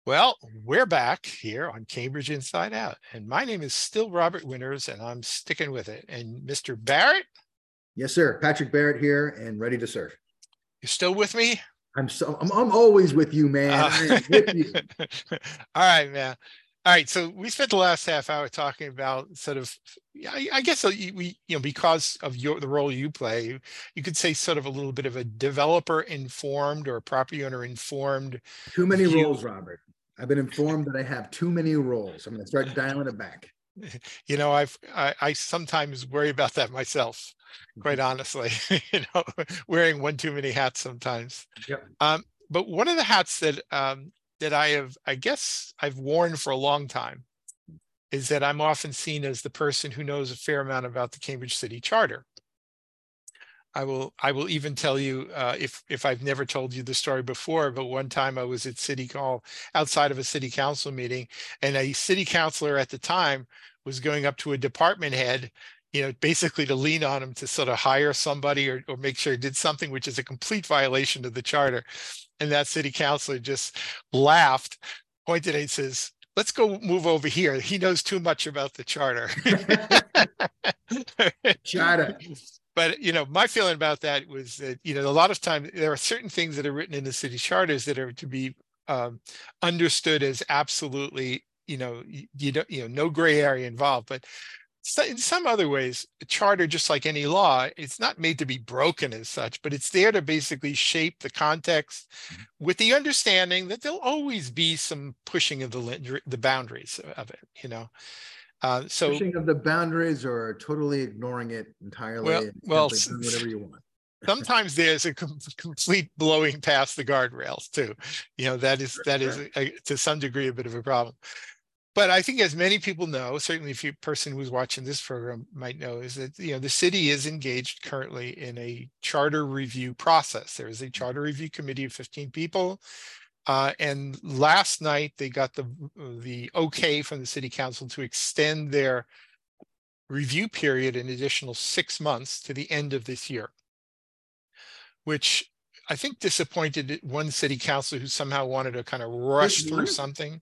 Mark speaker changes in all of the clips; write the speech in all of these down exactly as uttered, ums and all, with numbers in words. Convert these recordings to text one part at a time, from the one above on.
Speaker 1: Well, we're back here on Cambridge Inside Out, and my name is still Robert Winters, and I'm sticking with it. And Mister Barrett,
Speaker 2: Yes, sir. Patrick Barrett here and ready to serve.
Speaker 1: you still with me?
Speaker 2: I'm so I'm, I'm always with you, man.
Speaker 1: Uh,
Speaker 2: I am with you.
Speaker 1: All right, man. All right, so we spent the last half hour talking about sort of, I, I guess uh, we, you know, because of your the role you play, you, you could say sort of a little bit of a developer informed or a property owner informed
Speaker 2: Too many
Speaker 1: view.
Speaker 2: roles, Robert. I've been informed that I have too many roles. I'm going to start dialing it back.
Speaker 1: You know, I've I, I sometimes worry about that myself, quite honestly. You know, wearing one too many hats sometimes.
Speaker 2: Yep.
Speaker 1: Um, but one of the hats that um, that I have, I guess, I've worn for a long time, is that I'm often seen as the person who knows a fair amount about the Cambridge City Charter. I will I will even tell you uh, if if I've never told you the story before, but one time I was at City Hall outside of a city council meeting, and a city councilor at the time was going up to a department head, you know, basically to lean on him to sort of hire somebody or, or make sure he did something, which is a complete violation of the charter. And that city councilor just laughed, pointed and says, "Let's go move over here. He knows too much about the charter."
Speaker 2: Charter.
Speaker 1: But, you know, my feeling about that was that, you know, a lot of times there are certain things that are written in the city charters that are to be um, understood as absolutely, you know, you, you don't, you know, no gray area involved. But so in some other ways, a charter, just like any law, it's not made to be broken as such, but it's there to basically shape the context with the understanding that there'll always be some pushing of the the boundaries of it, you know. Uh, so
Speaker 2: Pushing of the boundaries or totally ignoring it entirely.
Speaker 1: Well,
Speaker 2: and
Speaker 1: well,
Speaker 2: simply doing whatever you want.
Speaker 1: Sometimes there's a com complete blowing past the guardrails too. You know, that is that is a, a, to some degree a bit of a problem. But I think, as many people know, certainly if you person who's watching this program might know, is that, you know, the city is engaged currently in a charter review process. There is a charter review committee of fifteen people. Uh, and last night they got the the okay from the city council to extend their review period an additional six months to the end of this year, which I think disappointed one city councilor who somehow wanted to kind of rush through something.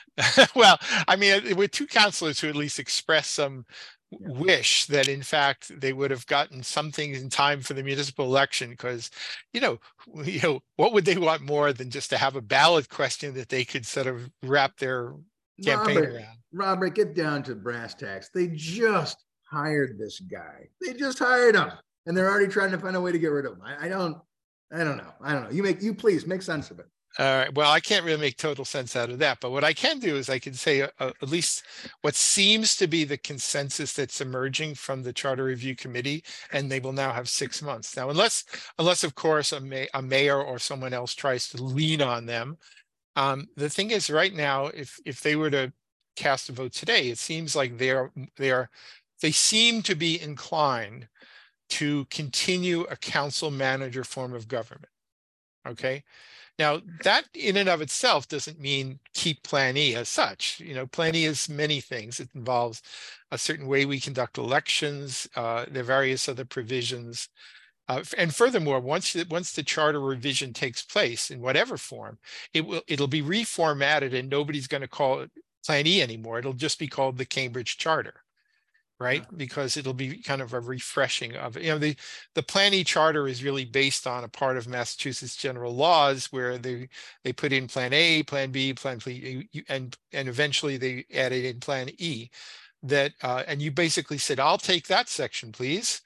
Speaker 1: Well, I mean, there were two councilors who at least expressed some yeah. wish that, in fact, they would have gotten something in time for the municipal election, because, you know, you know, what would they want more than just to have a ballot question that they could sort of wrap their campaign
Speaker 2: Robert,
Speaker 1: around?
Speaker 2: Robert, get down to brass tacks. They just hired this guy. They just hired him, and they're already trying to find a way to get rid of him. I, I don't, I don't know. I don't know. You make, you please make sense of it.
Speaker 1: All right. Well, I can't really make total sense out of that, but what I can do is I can say uh, at least what seems to be the consensus that's emerging from the Charter Review Committee, and they will now have six months. Now, unless, unless of course, a, may, a mayor or someone else tries to lean on them. Um, the thing is, right now, if if they were to cast a vote today, it seems like they are they are they seem to be inclined to continue a council manager form of government. Okay. Now, that in and of itself doesn't mean keep Plan E as such. You know, Plan E is many things. It involves a certain way we conduct elections. Uh, there are various other provisions. Uh, and furthermore, once once the charter revision takes place in whatever form, it will it'll be reformatted, and nobody's going to call it Plan E anymore. It'll just be called the Cambridge Charter, right? Yeah. Because it'll be kind of a refreshing of it. You know, the the Plan E charter is really based on a part of Massachusetts general laws where they they put in Plan A, Plan B, Plan C, and and eventually they added in Plan E. That uh, and you basically said, "I'll take that section, please."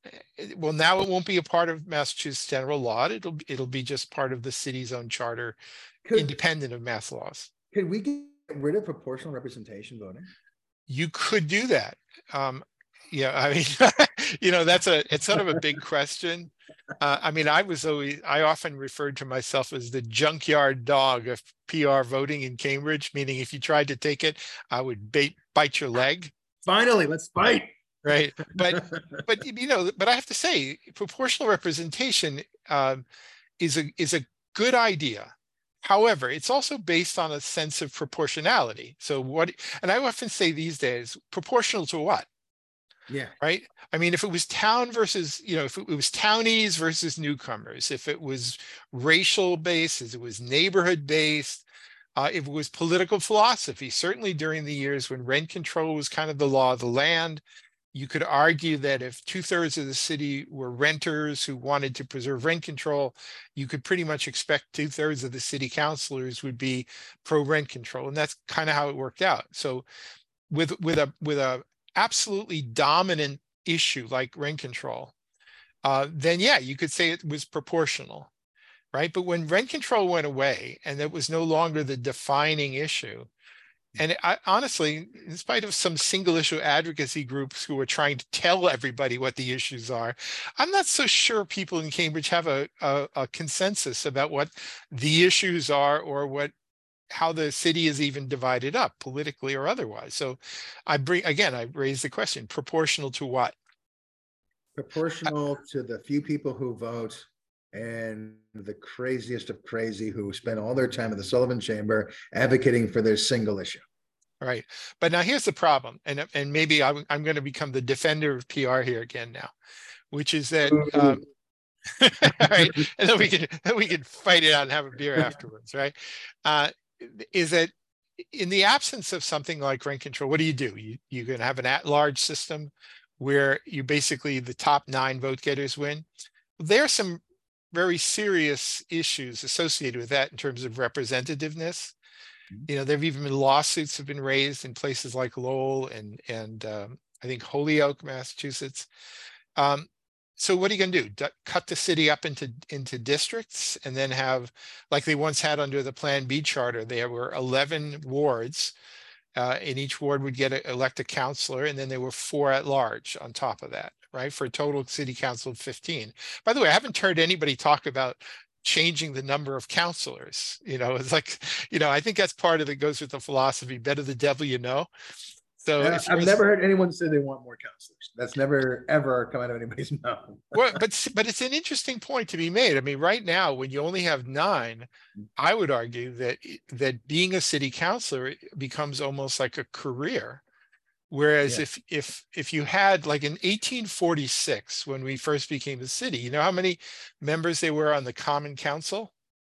Speaker 1: Well, now it won't be a part of Massachusetts general law. It'll it'll be just part of the city's own charter, could, independent of mass laws.
Speaker 2: Could we get rid of proportional representation voting?
Speaker 1: You could do that. Um, yeah, I mean, you know, that's a it's sort of a big question. Uh, I mean, I was always I often referred to myself as the junkyard dog of P R voting in Cambridge, meaning if you tried to take it, I would bait, bite your leg.
Speaker 2: Finally, let's fight.
Speaker 1: Right. But, but, you know, but I have to say, proportional representation um, is a, is a good idea. However, it's also based on a sense of proportionality. So what, and I often say these days, proportional to what?
Speaker 2: Yeah.
Speaker 1: Right. I mean, if it was town versus, you know, if it was townies versus newcomers, if it was racial based, if it was neighborhood based, Uh, it was political philosophy, certainly during the years when rent control was kind of the law of the land. You could argue that if two thirds of the city were renters who wanted to preserve rent control, you could pretty much expect two thirds of the city councilors would be pro rent control. And that's kind of how it worked out. So with, with a, with a absolutely dominant issue like rent control, uh, then yeah, you could say it was proportional, right? But when rent control went away and it was no longer the defining issue, and I, honestly, in spite of some single issue advocacy groups who are trying to tell everybody what the issues are, I'm not so sure people in Cambridge have a, a, a consensus about what the issues are or what how the city is even divided up politically or otherwise. So I bring, again, I raise the question, proportional to what?
Speaker 2: Proportional to the few people who vote and the craziest of crazy who spend all their time in the Sullivan Chamber advocating for their single issue.
Speaker 1: Right. But now here's the problem. And, and maybe I'm, I'm going to become the defender of P R here again now, which is that, um, right. And then we can, then we can fight it out and have a beer afterwards. Right. Uh, is that in the absence of something like rent control, what do you do? You, you're going to have an at-large system where you basically the top nine vote getters win. There are some very serious issues associated with that in terms of representativeness. You know, there have even been lawsuits have been raised in places like Lowell and and um, I think Holyoke, Massachusetts. Um, so what are you going to do? D- cut the city up into into districts and then have, like they once had under the Plan B charter, there were eleven wards. Uh, and each ward would get a, elect a councilor, and then there were four at large on top of that, right? For a total city council of fifteen. By the way, I haven't heard anybody talk about changing the number of councilors. You know, it's like, you know, I think that's part of it goes with the philosophy, better the devil you know. So
Speaker 2: Uh,
Speaker 1: if
Speaker 2: I've never heard anyone say they want more counselors. That's never, ever come out of anybody's mouth.
Speaker 1: well, but but it's an interesting point to be made. I mean, right now, when you only have nine, I would argue that that being a city councilor becomes almost like a career. Whereas
Speaker 2: Yeah.
Speaker 1: if if if you had, like in eighteen forty-six, when we first became a city, you know how many members there were on the Common Council?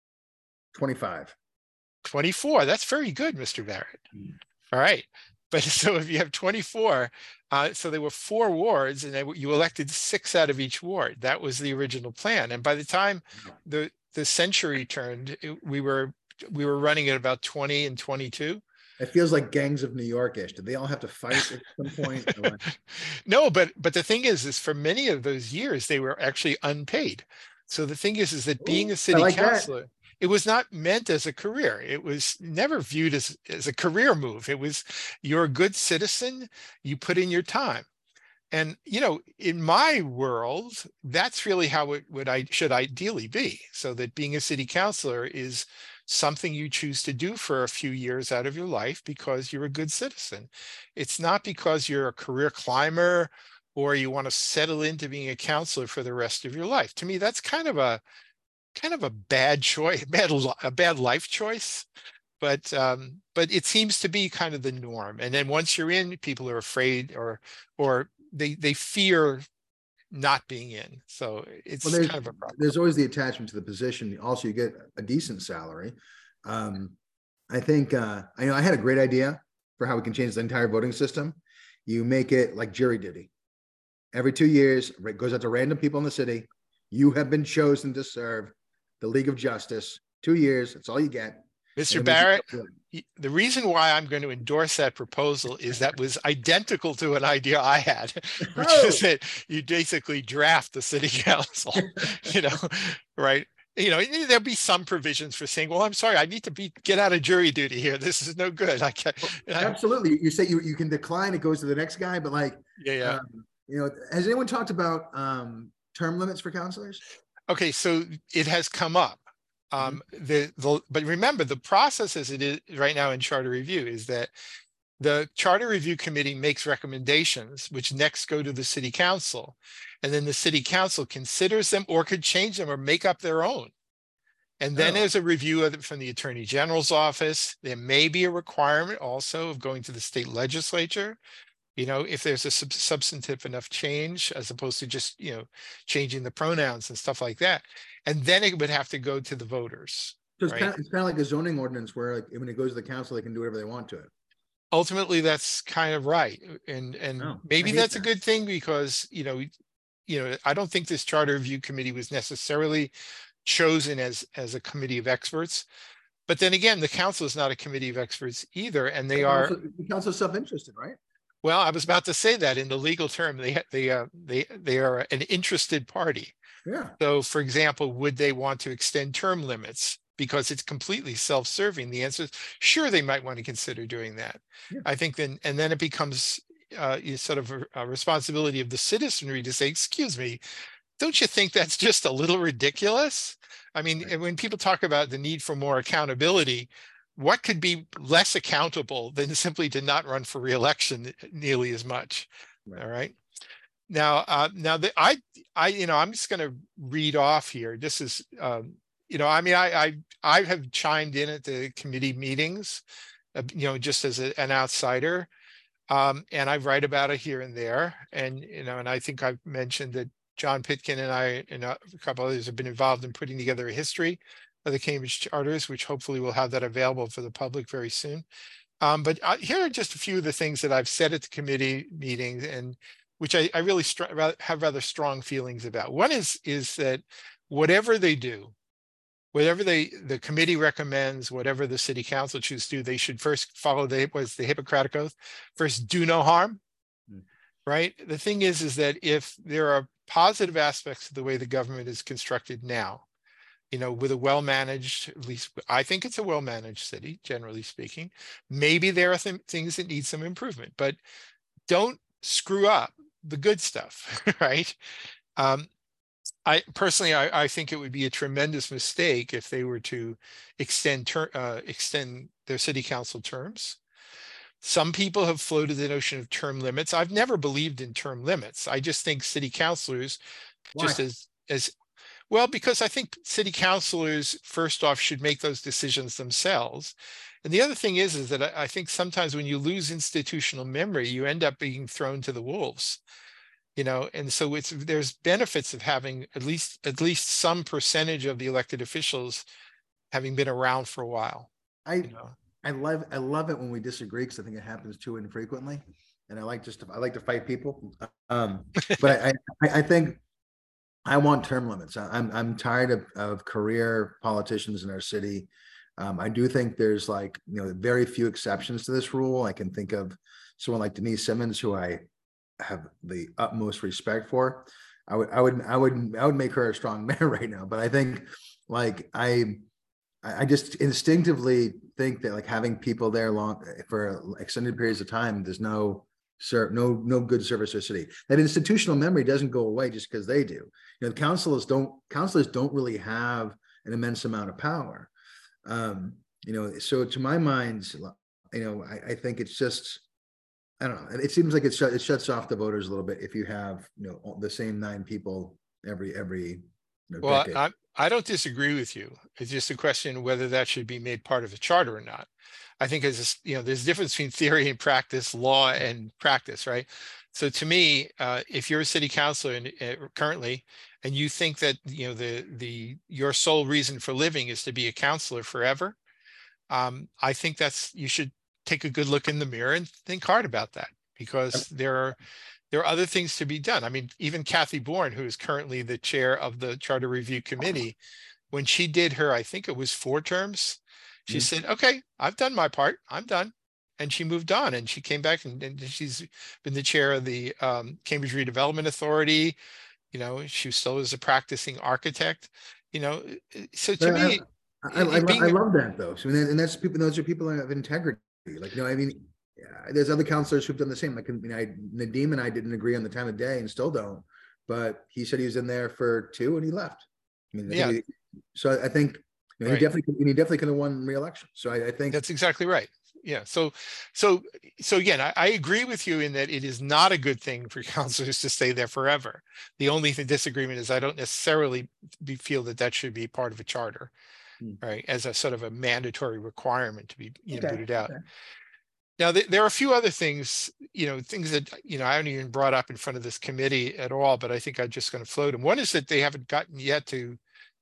Speaker 2: twenty-five.
Speaker 1: twenty-four. That's very good, Mister Barrett.
Speaker 2: Mm.
Speaker 1: All right. But so if you have twenty-four, uh, so there were four wards and they, you elected six out of each ward. That was the original plan. And by the time the, the century turned, it, we were we were running at about twenty and twenty-two.
Speaker 2: It feels like Gangs of New York-ish. Did they all have to fight at some point?
Speaker 1: No, but but the thing is, is for many of those years, they were actually unpaid. So the thing is, is that being
Speaker 2: Ooh,
Speaker 1: a city
Speaker 2: like
Speaker 1: councilor, it was not meant as a career. It was never viewed as, as a career move. It was, you're a good citizen, you put in your time. And, you know, in my world, that's really how it would I should ideally be. So that being a city councilor is something you choose to do for a few years out of your life because you're a good citizen. It's not because you're a career climber or you want to settle into being a councilor for the rest of your life. To me, that's kind of a kind of a bad choice, bad a bad life choice. But um, but it seems to be kind of the norm. And then once you're in, people are afraid or or they they fear not being in. So it's
Speaker 2: well,
Speaker 1: kind of a problem.
Speaker 2: There's always the attachment to the position. Also, you get a decent salary. Um, I think uh, I know I had a great idea for how we can change the entire voting system. You make it like jury duty. Every two years, it goes out to random people in the city. You have been chosen to serve the League of Justice. Two years, that's all you get.
Speaker 1: Mister Barrett, the reason why I'm going to endorse that proposal is that was identical to an idea I had, which
Speaker 2: Oh.
Speaker 1: is that you basically draft the city council, you know, right? You know, there'll be some provisions for saying, well, I'm sorry, I need to be get out of jury duty here. This is no good. I can't.
Speaker 2: Absolutely. You say you, you can decline, it goes to the next guy, but like,
Speaker 1: yeah, yeah.
Speaker 2: Um, you know, has anyone talked about um, term limits for counselors?
Speaker 1: Okay, so it has come up. Um, mm-hmm. the, the but remember the process as it is right now in charter review is that the charter review committee makes recommendations which next go to the city council, and then the city council considers them or could change them or make up their own. And then oh. there's a review of it from the Attorney General's office. There may be a requirement also of going to the state legislature, you know, if there's a sub substantive enough change as opposed to just, you know, changing the pronouns and stuff like that. And then it would have to go to the voters.
Speaker 2: So it's kind
Speaker 1: right?
Speaker 2: of, it's kind of like a zoning ordinance where like when it goes to the council, they can do whatever they want to it.
Speaker 1: Ultimately, that's kind of right. And, and
Speaker 2: Oh, I
Speaker 1: maybe
Speaker 2: hate
Speaker 1: that's a
Speaker 2: that.
Speaker 1: good thing because, you know, you know, I don't think this charter review committee was necessarily chosen as, as a committee of experts. But then again, the council is not a committee of experts either, and they
Speaker 2: The
Speaker 1: are,
Speaker 2: council, the council's self-interested, right?
Speaker 1: well, I was about to say that in the legal term, they, ha- they, uh, they, they are an interested party.
Speaker 2: Yeah.
Speaker 1: So for example, would they want to extend term limits? Because it's completely self-serving. The answer is sure, they might want to consider doing that.
Speaker 2: Yeah.
Speaker 1: I think then, and then it becomes uh, you sort of a, a responsibility of the citizenry to say, excuse me, don't you think that's just a little ridiculous? I mean,
Speaker 2: Right.
Speaker 1: and when people talk about the need for more accountability, what could be less accountable than simply to not run for reelection nearly as much?
Speaker 2: Right.
Speaker 1: All right. Now, uh, now that I, I, you know, I'm just going to read off here. This is, um, you know, I mean, I, I, I have chimed in at the committee meetings, uh, you know, just as a, an outsider, um, and I write about it here and there. And you know, and I think I've mentioned that John Pitkin and I and a couple others have been involved in putting together a history of the Cambridge charters, which hopefully we'll have that available for the public very soon. Um, but uh, here are just a few of the things that I've said at the committee meetings and which I, I really str- have rather strong feelings about. One is, is that whatever they do, whatever they, the committee recommends, whatever the city council chooses to do, they should first follow the, was the Hippocratic Oath, first do no harm,
Speaker 2: Mm.
Speaker 1: right? The thing is, is that if there are positive aspects of the way the government is constructed now, you know, with a well-managed, at least I think it's a well-managed city, generally speaking, maybe there are th- things that need some improvement, but don't screw up the good stuff, right? Um, I personally, I, I think it would be a tremendous mistake if they were to extend ter- uh, extend their city council terms. Some people have floated the notion of term limits. I've never believed in term limits. I just think city councilors,
Speaker 2: Why?
Speaker 1: just as as well, because I think city councilors, first off, should make those decisions themselves. And the other thing is, is that I, I think sometimes when you lose institutional memory, you end up being thrown to the wolves, you know, and so it's there's benefits of having at least at least some percentage of the elected officials having been around for a while,
Speaker 2: I
Speaker 1: you know.
Speaker 2: I love I love it when we disagree because I think it happens too infrequently, and I like just to, I like to fight people. Um, but I, I I think I want term limits. I- I'm I'm tired of of career politicians in our city. Um, I do think there's like you know very few exceptions to this rule. I can think of someone like Denise Simmons, who I have the utmost respect for. I would I would I would I would make her a strong mayor right now. But I think like I I just instinctively think that like having people there long for extended periods of time, there's no serve no no good service to the city. That institutional memory doesn't go away just because they do. You know, the councilors don't councilors don't really have an immense amount of power. Um, you know, so to my mind, you know, I, I think it's just I don't know. It seems like it, shut, it shuts off the voters a little bit if you have you know the same nine people every every you know,
Speaker 1: Well,
Speaker 2: decade.
Speaker 1: I I don't disagree with you. It's just a question of whether that should be made part of the charter or not. I think as you know, there's a difference between theory and practice, law and practice, right? So to me, uh, if you're a city councilor and uh, currently, and you think that you know the the your sole reason for living is to be a councilor forever, um, I think that's you should take a good look in the mirror and think hard about that because there are there are other things to be done. I mean, even Kathy Bourne, who is currently the chair of the Charter Review Committee, when she did her, I think it was four terms, she
Speaker 2: Mhm.
Speaker 1: said, okay, I've done my part. I'm done. And she moved on and she came back and, and she's been the chair of the um, Cambridge Redevelopment Authority. You know, she still is a practicing architect, you know. So to
Speaker 2: But I,
Speaker 1: me,
Speaker 2: I, I,
Speaker 1: it
Speaker 2: lo- I
Speaker 1: being,
Speaker 2: love that though. So and that's people; those are people of integrity. Like you know, I mean, yeah, there's other counselors who've done the same. Like you know, I, Nadeem and I didn't agree on the time of day, and still don't. But he said he was in there for two, and he left. I mean, I think
Speaker 1: yeah,
Speaker 2: he, so. I think you know, he
Speaker 1: right.
Speaker 2: definitely he definitely could have won re-election. So I, I think
Speaker 1: That's exactly right. Yeah. So, so, so again, I, I agree with you in that it is not a good thing for counselors to stay there forever. The only th- disagreement is I don't necessarily be, feel that that should be part of a charter,
Speaker 2: hmm,
Speaker 1: right? As a sort of a mandatory requirement to be, you know,
Speaker 2: okay,
Speaker 1: booted out.
Speaker 2: okay.
Speaker 1: Now, th- there are a few other things, you know, things that, you know, I haven't even brought up in front of this committee at all, but I think I'm just going to float them. One is that they haven't gotten yet to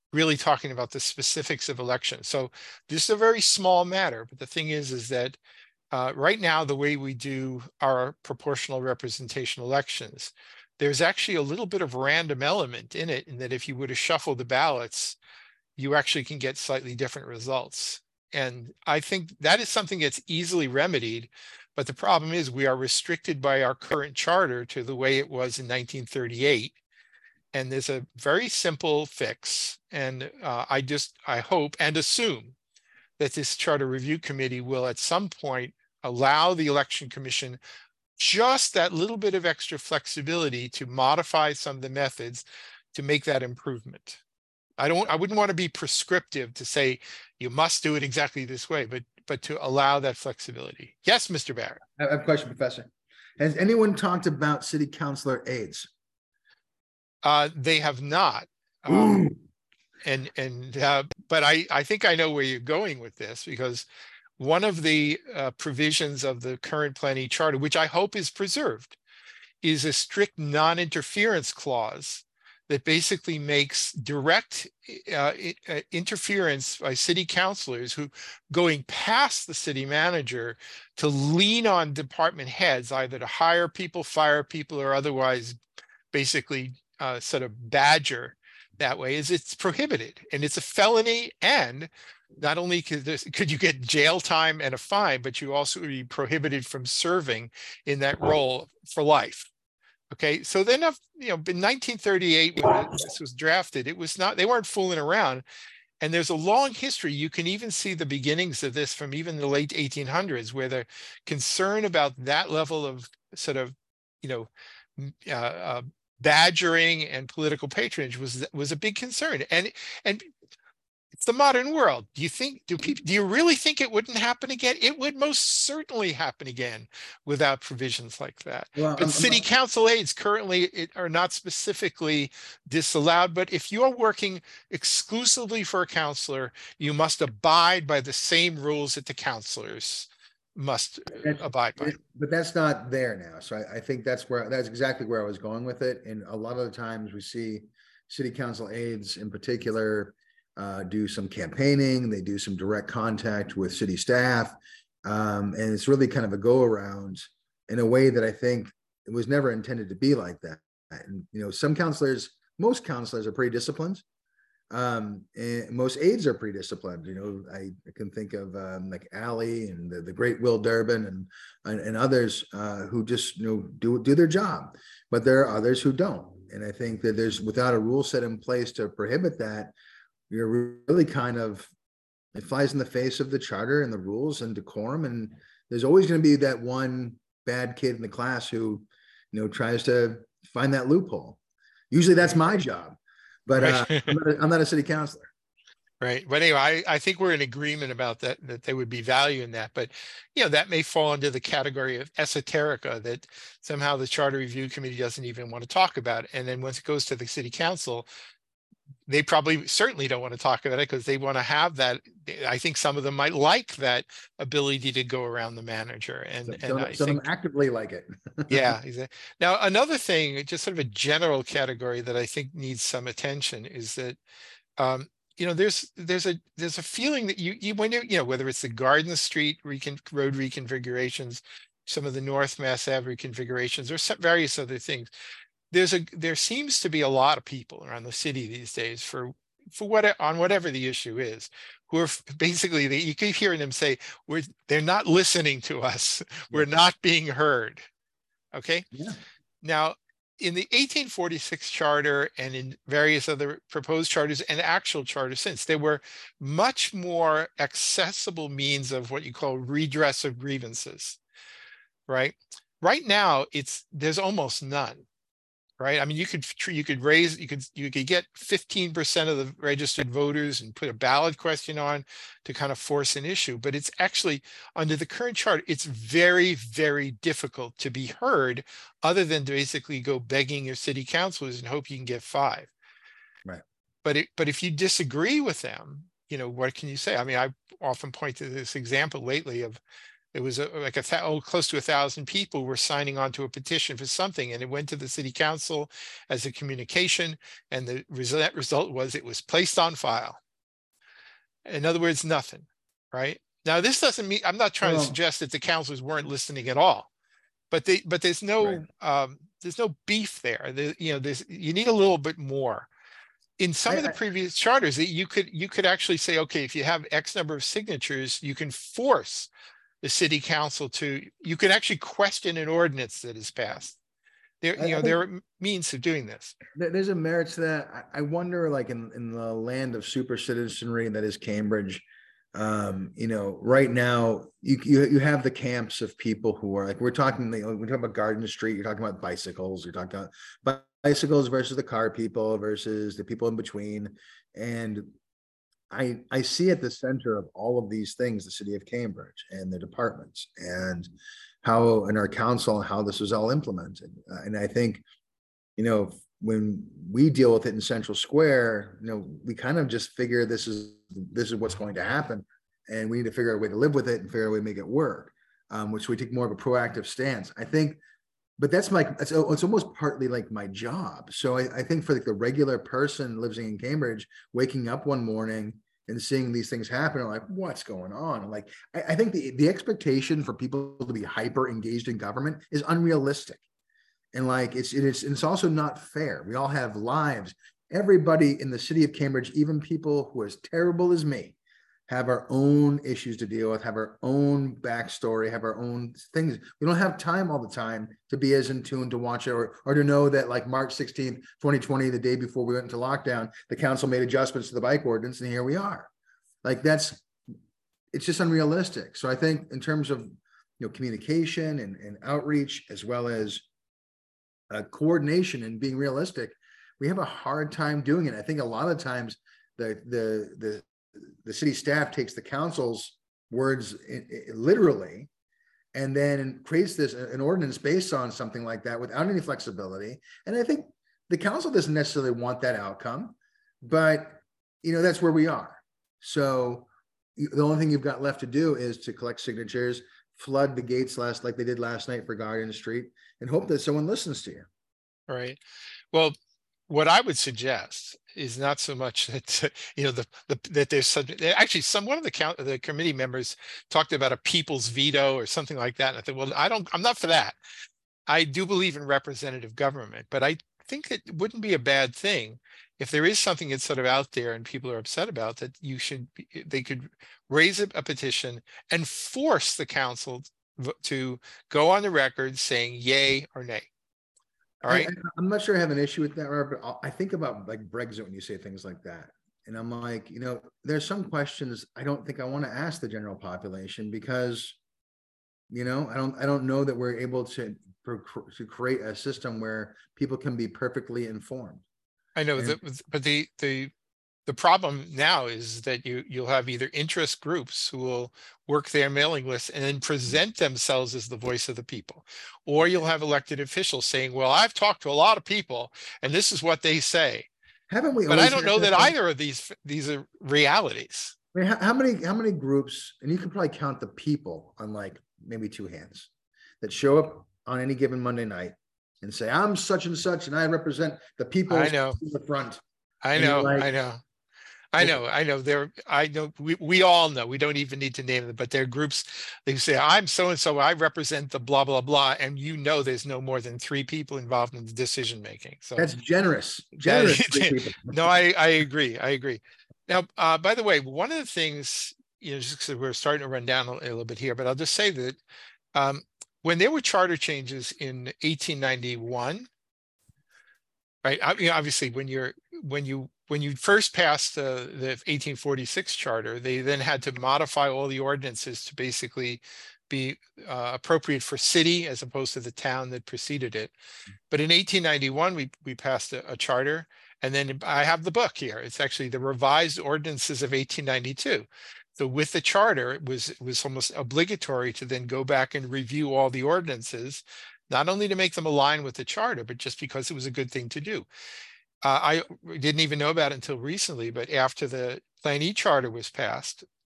Speaker 1: really talking about the specifics of elections. So this is a very small matter, but the thing is, is that uh, right now, the way we do our proportional representation elections, there's actually a little bit of random element in it, in that if you were to shuffle the ballots, you actually can get slightly different results. And I think that is something that's easily remedied. But the problem is we are restricted by our current charter to the way it was in nineteen thirty-eight. And there's a very simple fix. And uh, I just, I hope and assume that this Charter Review Committee will at some point allow the Election Commission just that little bit of extra flexibility to modify some of the methods to make that improvement. I don't, I wouldn't want to be prescriptive to say you must do it exactly this way, but but to allow that flexibility. Yes, Mister Barrett.
Speaker 2: I have a question, Professor. Has anyone talked about city councilor aides?
Speaker 1: Uh, they have not. Um, and and uh, but I, I think I know where you're going with this, because one of the uh, provisions of the current planning charter, which I hope is preserved, is a strict non-interference clause that basically makes direct uh, interference by city councilors who going past the city manager to lean on department heads, either to hire people, fire people, or otherwise basically uh, sort of badger that way, is it's prohibited, and it's a felony. And not only could, this, could you get jail time and a fine, but you also would be prohibited from serving in that role for life. Okay, so then, you know, in nineteen thirty-eight, when this was drafted, it was not, they weren't fooling around. And there's a long history. You can even see the beginnings of this from even the late eighteen hundreds, where the concern about that level of sort of, you know, uh, uh, badgering and political patronage was was a big concern. And and it's the modern world. Do you think, do people, do you really think it wouldn't happen again? It would most certainly happen again without provisions like that.
Speaker 2: Well,
Speaker 1: but
Speaker 2: I'm,
Speaker 1: city
Speaker 2: I'm,
Speaker 1: council aides currently it, are not specifically disallowed. But if you're working exclusively for a councilor, you must abide by the same rules that the councilors must abide by.
Speaker 2: It, but that's not there now. So I, I think that's where, that's exactly where I was going with it. And a lot of the times we see city council aides in particular uh, do some campaigning, they do some direct contact with city staff. Um, and it's really kind of a go around in a way that I think it was never intended to be like that. And, you know, some counselors, most counselors are pretty disciplined. Um, and most aides are pretty disciplined. You know, I, I can think of um, like Allie and the, the great Will Durbin and and, and others uh, who just, you know, do do their job, but there are others who don't. And I think that there's, without a rule set in place to prohibit that, you're really kind of, it flies in the face of the charter and the rules and decorum. And there's always going to be that one bad kid in the class who, you know, tries to find that loophole. Usually that's my job. But uh, I'm, not a, I'm not a city councilor.
Speaker 1: Right. But anyway, I, I think we're in agreement about that, that there would be value in that. But, you know, that may fall into the category of esoterica that somehow the Charter Review Committee doesn't even want to talk about. And then once it goes to the city council, they probably certainly don't want to talk about it because they want to have that. I think some of them might like that ability to go around the manager. And,
Speaker 2: So,
Speaker 1: and
Speaker 2: some,
Speaker 1: I
Speaker 2: some
Speaker 1: think
Speaker 2: actively like it.
Speaker 1: yeah. Exactly. Now, another thing, just sort of a general category that I think needs some attention is that, um, you know, there's there's a there's a feeling that you you when you you know whether it's the Garden Street recon, road reconfigurations, some of the North Mass Ave reconfigurations, or some various other things. There's a there seems to be a lot of people around the city these days for for what on whatever the issue is, who are basically they, you keep hearing them say we're they're not listening to us, we're not being heard. Okay.
Speaker 2: Yeah.
Speaker 1: Now, in the eighteen forty-six charter and in various other proposed charters and actual charters since, there were much more accessible means of what you call redress of grievances, right? Right now, it's there's almost none, right? I mean, you could you could raise you could you could get fifteen percent of the registered voters and put a ballot question on to kind of force an issue, but it's actually under the current chart, it's very, very difficult to be heard other than to basically go begging your city councilors and hope you can get five.
Speaker 2: Right.
Speaker 1: But it, but if you disagree with them, you know, what can you say? I mean, I often point to this example lately of It was a, like a th oh, close to a thousand people were signing on to a petition for something, and it went to the city council as a communication, and the result result was it was placed on file. In other words, nothing, right? Now, this doesn't mean, I'm not trying to
Speaker 2: Well,
Speaker 1: suggest that the councils weren't listening at all, but they, but there's
Speaker 2: right.
Speaker 1: no, um, there's no beef there. There, you know, there's, you need a little bit more. In some
Speaker 2: I,
Speaker 1: of the
Speaker 2: I,
Speaker 1: previous charters, that you could, you could actually say, okay, if you have X number of signatures, you can force the city council to, you can actually question an ordinance that is passed. There,
Speaker 2: I
Speaker 1: you know,
Speaker 2: think
Speaker 1: there are means of doing this.
Speaker 2: there- there's a merit to that. I, I wonder, like in, in the land of super citizenry that is Cambridge, um, you know, right now you, you you have the camps of people who are like, we're talking, you know, we're talking about Garden Street, you're talking about bicycles, you're talking about bicycles versus the car people versus the people in between. And I I see at the center of all of these things the city of Cambridge and the departments and how in our council how this was all implemented. Uh, and I think, you know, when we deal with it in Central Square, you know, we kind of just figure this is this is what's going to happen, and we need to figure out a way to live with it and figure out a way to make it work. Um, which we take more of a proactive stance. I think, but that's my it's, it's almost partly like my job. So I, I think for like the regular person living in Cambridge, waking up one morning and seeing these things happen, are like, what's going on? Like, I, I think the the expectation for people to be hyper engaged in government is unrealistic. And like it's it's it's also not fair. We all have lives. Everybody in the city of Cambridge, even people who are as terrible as me, have our own issues to deal with, have our own backstory, have our own things. We don't have time all the time to be as in tune to watch it or or to know that like March sixteenth, twenty twenty, the day before we went into lockdown, the council made adjustments to the bike ordinance, and here we are. Like that's it's just unrealistic. So I think in terms of, you know, communication and, and outreach, as well as Uh, coordination and being realistic, we have a hard time doing it. I think a lot of times the the the the city staff takes the council's words in, in, literally, and then creates this an ordinance based on something like that without any flexibility. And I think the council doesn't necessarily want that outcome, but you know that's where we are. So the only thing you've got left to do is to collect signatures, flood the gates last like they did last night for Garden Street, and hope that someone listens to you.
Speaker 1: Right. Well, what I would suggest is not so much that, you know, the, the that there's such, actually some one of the count the committee members talked about a people's veto or something like that. And I thought, well, I don't, I'm not for that. I do believe in representative government, but I think it wouldn't be a bad thing if there is something that's sort of out there and people are upset about that. You should, be, they could raise a, a petition and force the council to go on the record saying yay or nay. All right.
Speaker 2: I, I'm not sure I have an issue with that, Robert. But I think about like Brexit when you say things like that. And I'm like, you know, there's some questions I don't think I want to ask the general population because, you know, I don't I don't know that we're able to, to create a system where people can be perfectly informed.
Speaker 1: I know
Speaker 2: And,
Speaker 1: that, but the the the problem now is that you you'll have either interest groups who will work their mailing lists and then present themselves as the voice of the people, or you'll have elected officials saying, well, I've talked to a lot of people and this is what they say.
Speaker 2: haven't we
Speaker 1: But I
Speaker 2: always
Speaker 1: don't
Speaker 2: had
Speaker 1: know
Speaker 2: that,
Speaker 1: that
Speaker 2: though?
Speaker 1: either of these these are realities.
Speaker 2: I mean, how, how many how many groups, and you can probably count the people on like maybe two hands, that show up on any given Monday night and say, I'm such and such, and I represent the people
Speaker 1: I
Speaker 2: in
Speaker 1: know,
Speaker 2: the front.
Speaker 1: I
Speaker 2: And you're
Speaker 1: know,
Speaker 2: like,
Speaker 1: I know. I know, I know there, I know, we, we all know, we don't even need to name them, but there are groups, they say, I'm so-and-so, I represent the blah, blah, blah. And you know, there's no more than three people involved in the decision making. So
Speaker 2: that's generous,
Speaker 1: that,
Speaker 2: generous. People.
Speaker 1: no, I, I agree. I agree. Now, uh, by the way, one of the things, you know, just because we're starting to run down a, a little bit here, but I'll just say that um, when there were charter changes in eighteen ninety-one, right? I mean, obviously, when you're when you when you first passed uh, the eighteen forty-six charter, they then had to modify all the ordinances to basically be uh, appropriate for city as opposed to the town that preceded it. But in eighteen ninety-one, we we passed a, a charter, and then I have the book here. It's actually the revised ordinances of eighteen ninety-two. So with the charter, it was it was almost obligatory to then go back and review all the ordinances, not only to make them align with the charter, but just because it was a good thing to do. Uh, I didn't even know about it until recently, but after the Plan E charter was passed,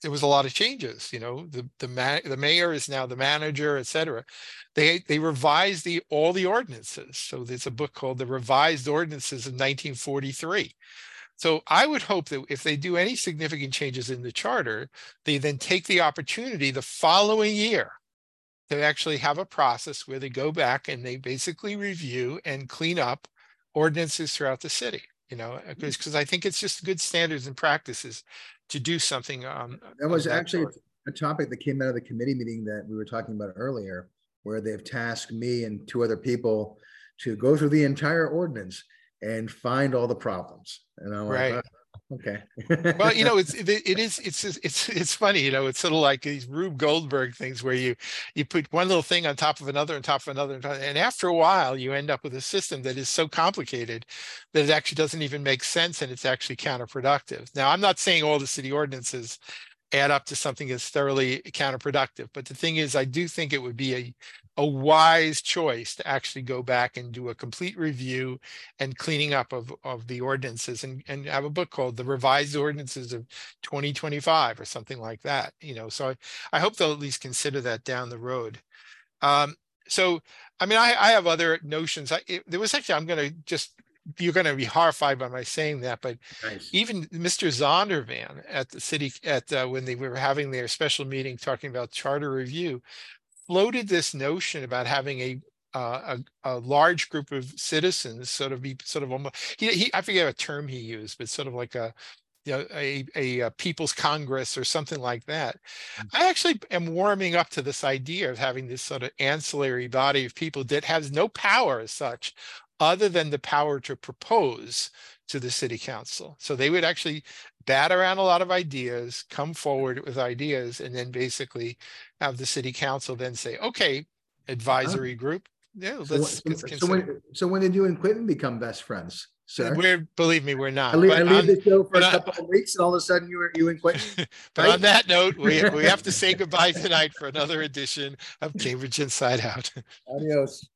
Speaker 1: there was a lot of changes, you know, the, the ma the mayor is now the manager, et cetera. They, they revised the, all the ordinances. So there's a book called The Revised Ordinances of nineteen forty-three. So I would hope that if they do any significant changes in the charter, they then take the opportunity the following year to actually have a process where they go back and they basically review and clean up ordinances throughout the city, you know, because because I think it's just good standards and practices to do something um,
Speaker 2: That
Speaker 1: of
Speaker 2: was
Speaker 1: that
Speaker 2: actually
Speaker 1: sort.
Speaker 2: a topic that came out of the committee meeting that we were talking about earlier, where they've tasked me and two other people to go through the entire ordinance and find all the problems. And I'm like,
Speaker 1: Right.
Speaker 2: oh, okay.
Speaker 1: Well, you know, it's it, it is it's it's it's funny, you know, it's sort of like these Rube Goldberg things where you you put one little thing on top of another on top of another, and after a while you end up with a system that is so complicated that it actually doesn't even make sense and it's actually counterproductive. Now, I'm not saying all the city ordinances add up to something that's thoroughly counterproductive. But the thing is, I do think it would be a, a wise choice to actually go back and do a complete review and cleaning up of, of the ordinances and, and have a book called The Revised Ordinances of twenty twenty-five or something like that. You know, so I, I hope they'll at least consider that down the road. Um, so, I mean, I, I have other notions. I, it, there was actually, I'm going to just, you're going to be horrified by my saying that, but
Speaker 2: Nice.
Speaker 1: even Mister Zondervan at the city, at uh, when they were having their special meeting talking about charter review, floated this notion about having a uh, a, a large group of citizens sort of be sort of almost, he, he I forget what term he used, but sort of like a, you know, a, a, a people's congress or something like that. I actually am warming up to this idea of having this sort of ancillary body of people that has no power as such, other than the power to propose to the city council. So they would actually bat around a lot of ideas, come forward with ideas, and then basically have the city council then say, okay, advisory group, yeah,
Speaker 2: So,
Speaker 1: let's
Speaker 2: so, so
Speaker 1: consider.
Speaker 2: when so when did you and Quentin become best friends, sir?
Speaker 1: We're, believe me, we're
Speaker 2: I
Speaker 1: not.
Speaker 2: leave, I
Speaker 1: But
Speaker 2: leave
Speaker 1: on,
Speaker 2: the show for
Speaker 1: but
Speaker 2: a
Speaker 1: I,
Speaker 2: couple of weeks, and all of a sudden you were you and Quentin,
Speaker 1: but
Speaker 2: right?
Speaker 1: on that note, we we have to say goodbye tonight for another edition of Cambridge Inside Out.
Speaker 2: Adios.